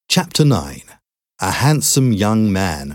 Chapter 9. A Handsome Young Man.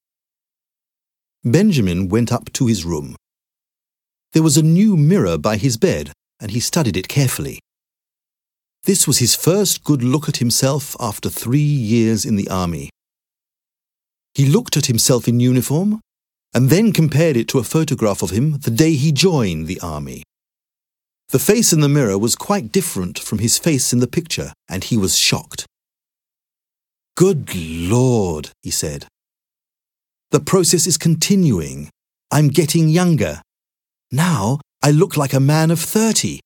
Benjamin went up to his room. There was a new mirror by his bed, and he studied it carefully. This was his first good look at himself after 3 years in the army. He looked at himself in uniform, and then compared it to a photograph of him the day he joined the army. The face in the mirror was quite different from his face in the picture, and he was shocked. "Good Lord," he said. "The process is continuing. I'm getting younger. Now I look like a man of 30.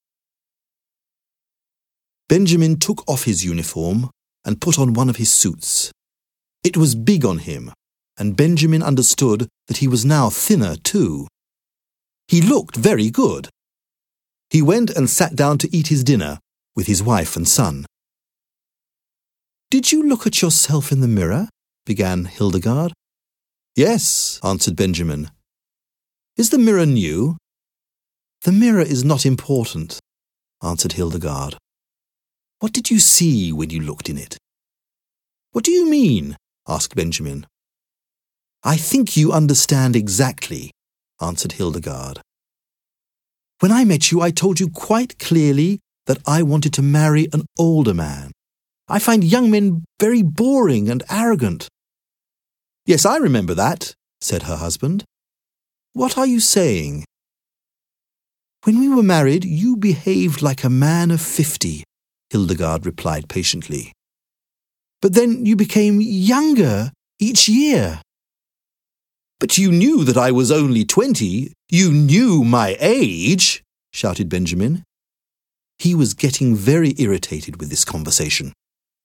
Benjamin took off his uniform and put on one of his suits. It was big on him, and Benjamin understood that he was now thinner too. He looked very good. He went and sat down to eat his dinner with his wife and son. "Did you look at yourself in the mirror?" began Hildegard. "Yes," answered Benjamin. "Is the mirror new?" "The mirror is not important," answered Hildegard. "What did you see when you looked in it?" "What do you mean?" asked Benjamin. "I think you understand exactly," answered Hildegard. "When I met you, I told you quite clearly that I wanted to marry an older man. I find young men very boring and arrogant." "Yes, I remember that," said her husband. "What are you saying?" "When we were married, you behaved like a man of 50, Hildegard replied patiently. "But then you became younger each year." "But you knew that I was only 20. You knew my age," shouted Benjamin. He was getting very irritated with this conversation.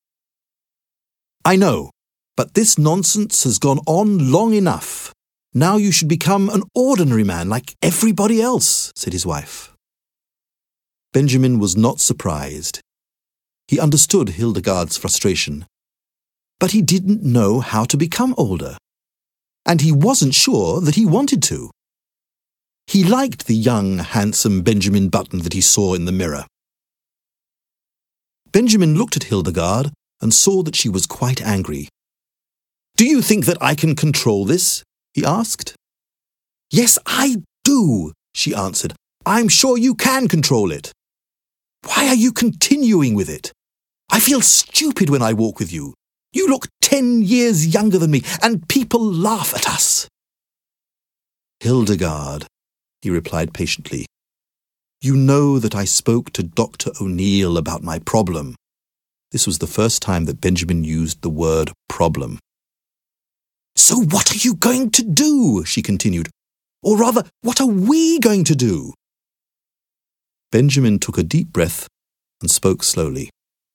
"I know, but this nonsense has gone on long enough. Now you should become an ordinary man like everybody else," said his wife. Benjamin was not surprised. He understood Hildegard's frustration, but he didn't know how to become older, and he wasn't sure that he wanted to. He liked the young, handsome Benjamin Button that he saw in the mirror. Benjamin looked at Hildegard and saw that she was quite angry. "Do you think that I can control this?" he asked. "Yes, I do," she answered. "I'm sure you can control it. Why are you continuing with it? I feel stupid when I walk with you. You look 10 years younger than me, and people laugh at us." "Hildegard," he replied patiently, "you know that I spoke to Dr. O'Neill about my problem." This was the first time that Benjamin used the word problem. "So what are you going to do?" she continued. "Or rather, what are we going to do?" Benjamin took a deep breath and spoke slowly.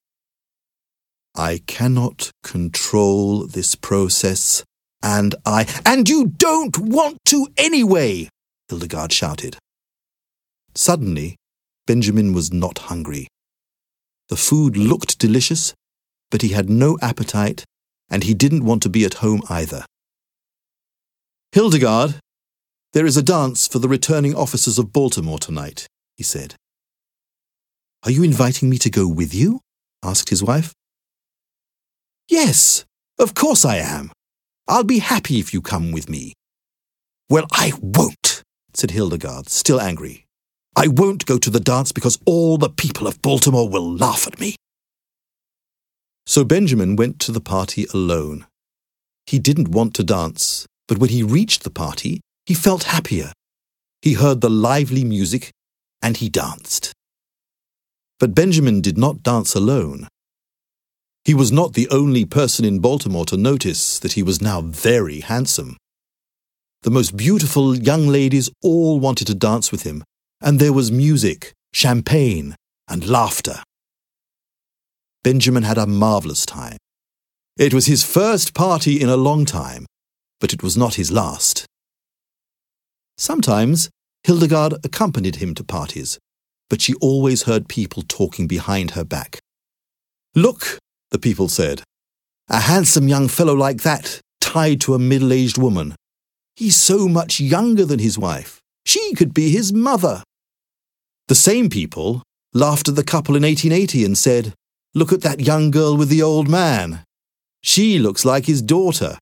"I cannot control this process, and you don't want to anyway!" Hildegard shouted. Suddenly, Benjamin was not hungry. The food looked delicious, but he had no appetite, and he didn't want to be at home either. "Hildegard, there is a dance for the returning officers of Baltimore tonight," he said. "Are you inviting me to go with you?" asked his wife. "Yes, of course I am. I'll be happy if you come with me." "Well, I won't," said Hildegard, still angry. "I won't go to the dance because all the people of Baltimore will laugh at me." So Benjamin went to the party alone. He didn't want to dance, but when he reached the party, he felt happier. He heard the lively music, and he danced. But Benjamin did not dance alone. He was not the only person in Baltimore to notice that he was now very handsome. The most beautiful young ladies all wanted to dance with him, and there was music, champagne, and laughter. Benjamin had a marvelous time. It was his first party in a long time, but it was not his last. Sometimes Hildegard accompanied him to parties, but she always heard people talking behind her back. "Look," the people said, "a handsome young fellow like that, tied to a middle-aged woman. He's so much younger than his wife. She could be his mother." The same people laughed at the couple in 1880 and said, "Look at that young girl with the old man. She looks like his daughter.